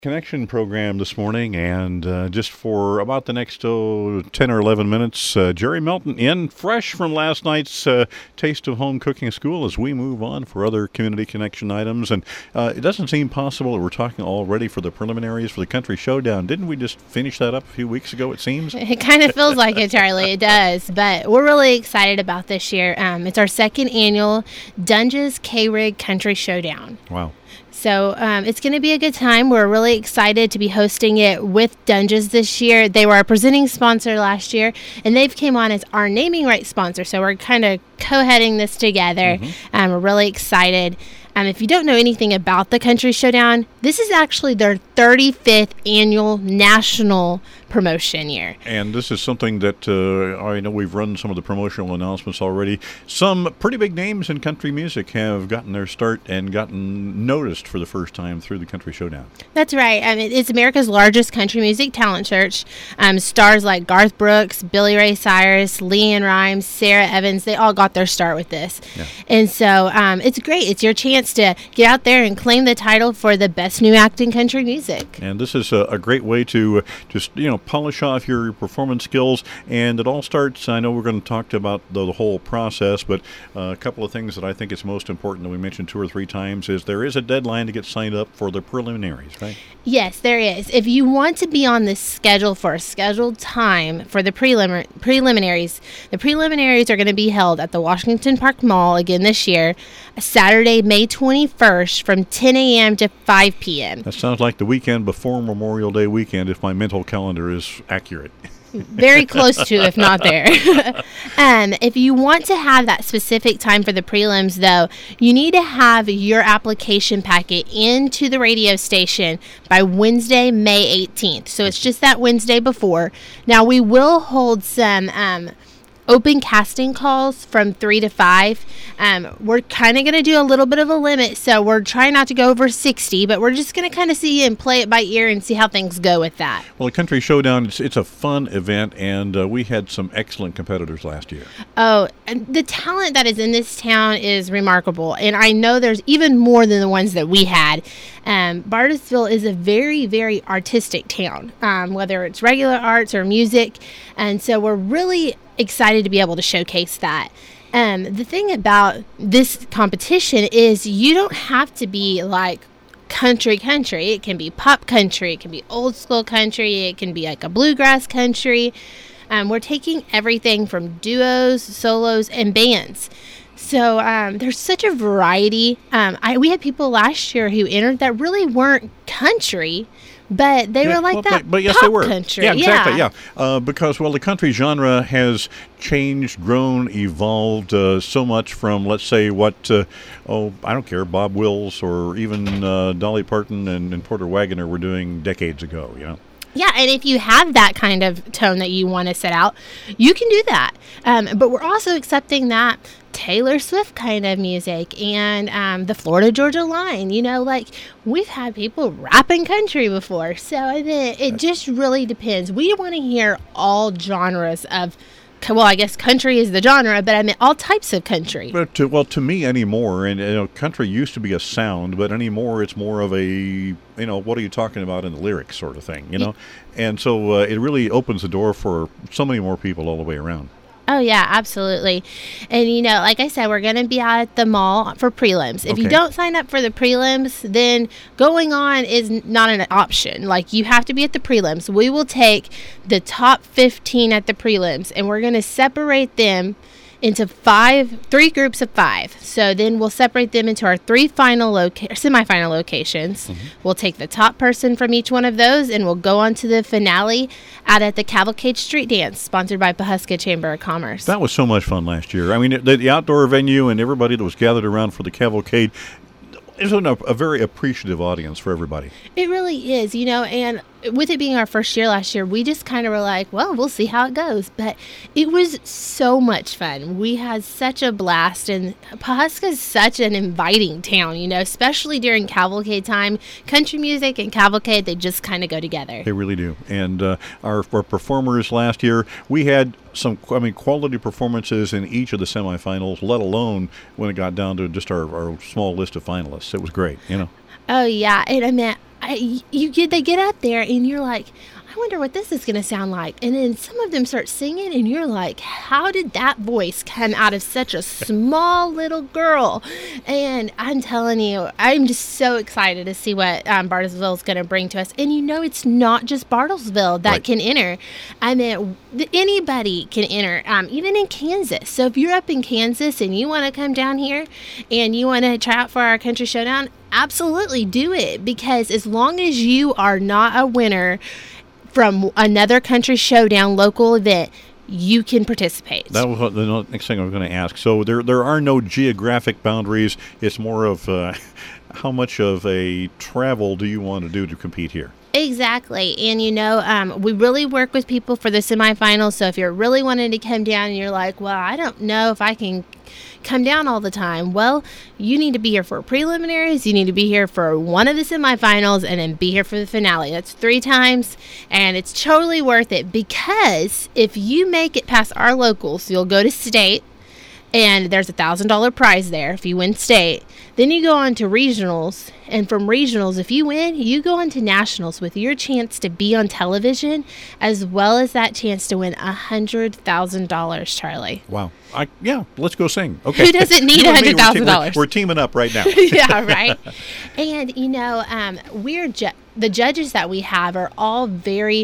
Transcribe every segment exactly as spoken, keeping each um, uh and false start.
Connection program this morning, and uh, just for about the next oh, ten or eleven minutes, uh, Jerry Melton in, fresh from last night's uh, Taste of Home Cooking School as we move on for other Community Connection items. And uh, it doesn't seem possible that we're talking already for the preliminaries for the Country Showdown. Didn't we just finish that up a few weeks ago, it seems? It kind of feels like it, Charlie. It does. But we're really excited about this year. Um, it's our second annual Dunges K-Rig Country Showdown. Wow. So um, it's going to be a good time. We're really excited to be hosting it with Dunges this year. They were our presenting sponsor last year, and they've came on as our naming rights sponsor. So we're kind of co-heading this together. Mm-hmm. Um, we're really excited. Um, if you don't know anything about the Country Showdown, this is actually their thirty-fifth annual national promotion year. And this is something that uh, I know we've run some of the promotional announcements already. Some pretty big names in country music have gotten their start and gotten noticed for the first time through the Country Showdown. That's right. I mean, it's America's largest country music talent search. Um, stars like Garth Brooks, Billy Ray Cyrus, LeAnn Rimes, Sarah Evans, they all got their start with this. Yeah. And so um, it's great. It's your chance to get out there and claim the title for the best new act in country music. And this is a, a great way to uh, just, you know, polish off your performance skills. And it all starts, I know we're going to talk about the, the whole process, but uh, a couple of things that I think is most important that we mentioned two or three times is there is a deadline to get signed up for the preliminaries, right? Yes, there is. If you want to be on the schedule for a scheduled time for the prelim- preliminaries, the preliminaries are going to be held at the Washington Park Mall again this year, Saturday, May twenty-first from ten a.m. to five p.m. That sounds like the weekend before Memorial Day weekend if my mental calendar is accurate. Very close to, if not there. um, if you want to have that specific time for the prelims, though, you need to have your application packet into the radio station by Wednesday, May eighteenth. So it's just that Wednesday before. Now, we will hold some um, open casting calls from three to five. Um, we're kind of going to do a little bit of a limit, so we're trying not to go over sixty, but we're just going to kind of see and play it by ear and see how things go with that. Well, the Country Showdown, it's, it's a fun event, and uh, we had some excellent competitors last year. Oh, and the talent that is in this town is remarkable, and I know there's even more than the ones that we had. Um, Bartlesville is a very, very artistic town, um, whether it's regular arts or music, and so we're really excited to be able to showcase that. Um, the thing about this competition is you don't have to be like country country. It can be pop country. It can be old school country. It can be like a bluegrass country. Um, we're taking everything from duos, solos, and bands. So um, there's such a variety. Um, I, we had people last year who entered that really weren't country, but they yeah, were like well, that but, but yes, pop they were. country. Yeah, exactly, yeah. yeah. Uh, because, well, the country genre has changed, grown, evolved uh, so much from, let's say, what, uh, oh, I don't care, Bob Wills or even uh, Dolly Parton and, and Porter Wagoner were doing decades ago, you know? Yeah, and if you have that kind of tone that you want to set out, you can do that. Um, but we're also accepting that Taylor Swift kind of music and um, the Florida Georgia Line. You know, like we've had people rapping country before. So I mean, it just really depends. We want to hear all genres of, well, I guess country is the genre, but I mean all types of country. But to, well, to me anymore, and you know, country used to be a sound, but anymore it's more of a, you know, what are you talking about in the lyrics sort of thing, you know? And so uh, it really opens the door for so many more people all the way around. Oh, yeah, absolutely. And, you know, like I said, we're going to be out at the mall for prelims. If okay. you don't sign up for the prelims, then going on is not an option. Like, you have to be at the prelims. We will take the top fifteen at the prelims, and we're going to separate them into five, three groups of five. So then we'll separate them into our three final loca- semifinal locations. Mm-hmm. We'll take the top person from each one of those, and we'll go on to the finale out at the Cavalcade Street Dance, sponsored by Pawhuska Chamber of Commerce. That was so much fun last year. I mean, the, the outdoor venue and everybody that was gathered around for the Cavalcade, it was a, a very appreciative audience for everybody. It really is, you know, and with it being our first year last year, we just kind of were like, well, we'll see how it goes. But it was so much fun. We had such a blast, and Pawhuska is such an inviting town, you know, especially during cavalcade time. Country music and cavalcade, they just kind of go together. They really do. And uh, our, our performers last year, we had some, I mean, quality performances in each of the semifinals, let alone when it got down to just our, our small list of finalists. It was great, you know. Oh, yeah. And I mean, I, you get they get up there and you're like, I wonder what this is going to sound like. And then some of them start singing and you're like, how did that voice come out of such a small little girl? And I'm telling you, I'm just so excited to see what um, Bartlesville is going to bring to us. And you know, it's not just Bartlesville that right. can enter. I mean, anybody can enter, um, even in Kansas. So if you're up in Kansas and you want to come down here and you want to try out for our Country Showdown, absolutely do it. Because as long as you are not a winner from another Country Showdown local event, you can participate. That was what the next thing I was going to ask. So there there are no geographic boundaries. It's more of uh, how much of a travel do you want to do to compete here? Exactly. And, you know, um, we really work with people for the semifinals. So if you're really wanting to come down and you're like, well, I don't know if I can come down all the time. Well, you need to be here for preliminaries. You need to be here for one of the semifinals and then be here for the finale. That's three times. And it's totally worth it because if you make it past our locals, you'll go to state. And there's a one thousand dollars prize there if you win state. Then you go on to regionals. And from regionals, if you win, you go on to nationals with your chance to be on television, as well as that chance to win one hundred thousand dollars, Charlie. Wow. I, yeah, let's go sing. Okay. Who doesn't need one hundred thousand dollars? We're, we're teaming up right now. Yeah, right? And, you know, um, we're ju- the judges that we have are all very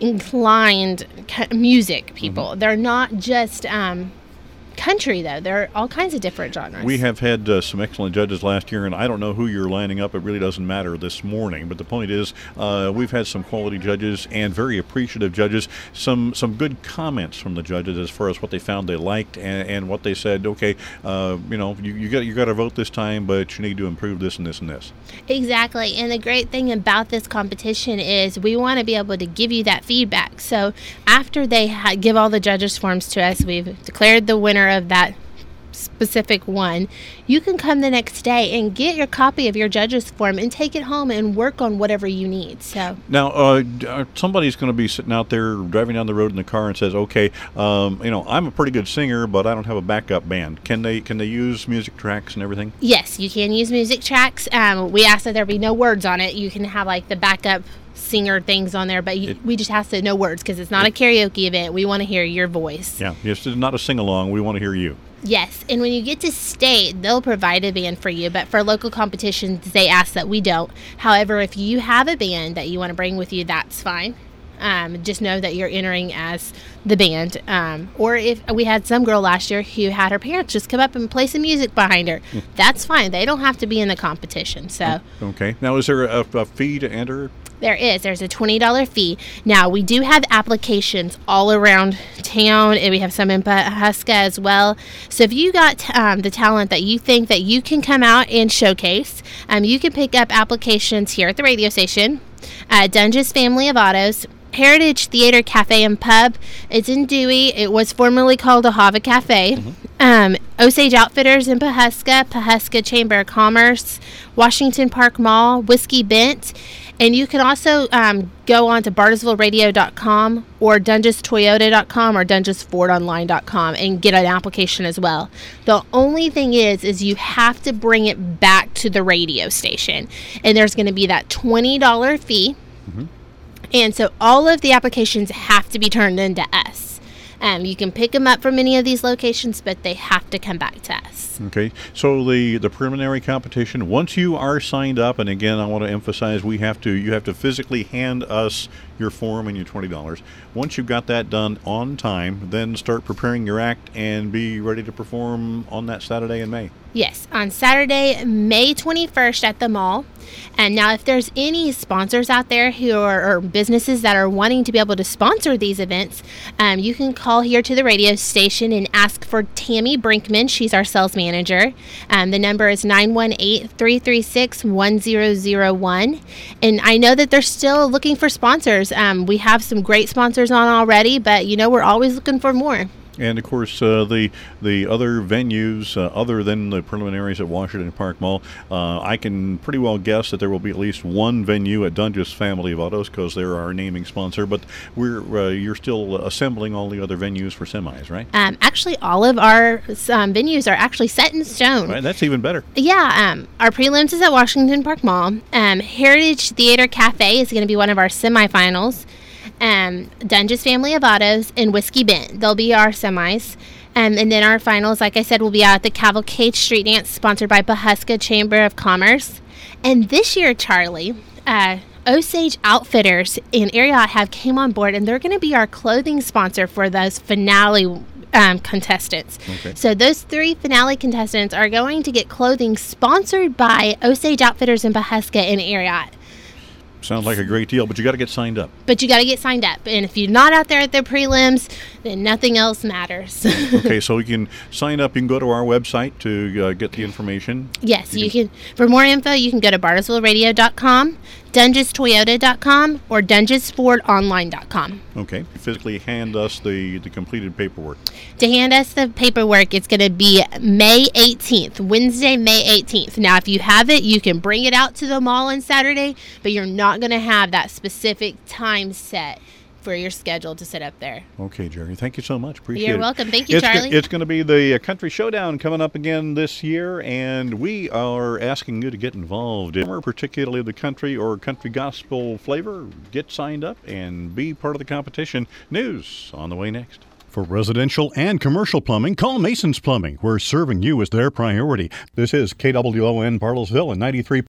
inclined music people. Mm-hmm. They're not just... Um, country, though. There are all kinds of different genres. We have had uh, some excellent judges last year, and I don't know who you're lining up. It really doesn't matter this morning. But the point is, uh, we've had some quality judges and very appreciative judges. Some some good comments from the judges as far as what they found they liked and, and what they said. Okay, uh, you know, you, you got you got to vote this time, but you need to improve this and this and this. Exactly. And the great thing about this competition is we want to be able to give you that feedback. So after they ha- give all the judges' forms to us, we've declared the winner of that specific one, you can come the next day and get your copy of your judge's form and take it home and work on whatever you need. So now uh, somebody's going to be sitting out there driving down the road in the car and says, okay, um, you know, I'm a pretty good singer, but I don't have a backup band. Can they can they use music tracks and everything? Yes, you can use music tracks. Um, we ask that there be no words on it. You can have like the backup singer things on there, but you, it, we just have to know words because it's not it, a karaoke event. We want to hear your voice. Yeah, it's not a sing-along. We want to hear you. Yes, and when you get to state, they'll provide a band for you, but for local competitions, they ask that we don't. However, if you have a band that you want to bring with you, that's fine. Um, just know that you're entering as the band. Um, or if we had some girl last year who had her parents just come up and play some music behind her, mm. that's fine. They don't have to be in the competition. So okay. Now, is there a, a fee to enter? There is. There's a twenty dollars fee. Now, we do have applications all around town, and we have some in Pawhuska as well. So if you got um, the talent that you think that you can come out and showcase, um, you can pick up applications here at the radio station, uh, Dunges Family of Autos, Heritage Theater Cafe and Pub. It's in Dewey. It was formerly called Ahava Cafe. Mm-hmm. Um, Osage Outfitters in Pawhuska, Pawhuska Chamber of Commerce, Washington Park Mall, Whiskey Bent. And you can also um, go on to bartlesville radio dot com or dunges toyota dot com or dunges ford online dot com and get an application as well. The only thing is, is you have to bring it back to the radio station. And there's going to be that twenty dollars fee. Mm-hmm. And so all of the applications have to be turned into us. Um, you can pick them up from any of these locations, but they have to come back to us. Okay. So the, the preliminary competition, once you are signed up, and again, I want to emphasize, we have to you have to physically hand us your form and your twenty dollars. Once you've got that done on time, then start preparing your act and be ready to perform on that Saturday in May. Yes, on Saturday, May twenty-first at the mall. And now if there's any sponsors out there who are or businesses that are wanting to be able to sponsor these events, um, you can call here to the radio station and ask for Tammy Brinkman. She's our sales manager. Um, the number is nine one eight, three three six, one zero zero one. And I know that they're still looking for sponsors. Um, we have some great sponsors on already, but, you know, we're always looking for more. And, of course, uh, the the other venues, uh, other than the preliminaries at Washington Park Mall, uh, I can pretty well guess that there will be at least one venue at Dunges Family of Autos because they're our naming sponsor. But we're uh, you're still assembling all the other venues for semis, right? Um, actually, all of our um, venues are actually set in stone. Right, that's even better. Yeah, um, our prelims is at Washington Park Mall. Um, Heritage Theater Cafe is going to be one of our semifinals. Um, Dunges Family of Autos and Whiskey Bent. They'll be our semis. Um, and then our finals, like I said, will be out at the Cavalcade Street Dance, sponsored by Pawhuska Chamber of Commerce. And this year, Charlie, uh, Osage Outfitters and Ariat have came on board, and they're going to be our clothing sponsor for those finale um, contestants. Okay. So those three finale contestants are going to get clothing sponsored by Osage Outfitters and Pawhuska and Ariat. Sounds like a great deal, but you got to get signed up. But you got to get signed up. And if you're not out there at the prelims, then nothing else matters. Okay, so you can sign up. You can go to our website to uh, get the information. Yes, you, you can, can. For more info, you can go to bartlesville radio dot com, dunges toyota dot com, or dunges ford online dot com. Okay. Physically hand us the, the completed paperwork. To hand us the paperwork, it's going to be May eighteenth, Wednesday, May eighteenth. Now, if you have it, you can bring it out to the mall on Saturday, but you're not going to have that specific time set for your schedule to sit up there. Okay, Jerry. Thank you so much. Appreciate it. You're welcome. Thank you, it's Charlie. Go- it's going to be the uh, Country Showdown coming up again this year, and we are asking you to get involved. If particularly the country or country gospel flavor, get signed up and be part of the competition. News on the way next. For residential and commercial plumbing, call Mason's Plumbing, where serving you is their priority. This is K W O N Bartlesville and ninety-three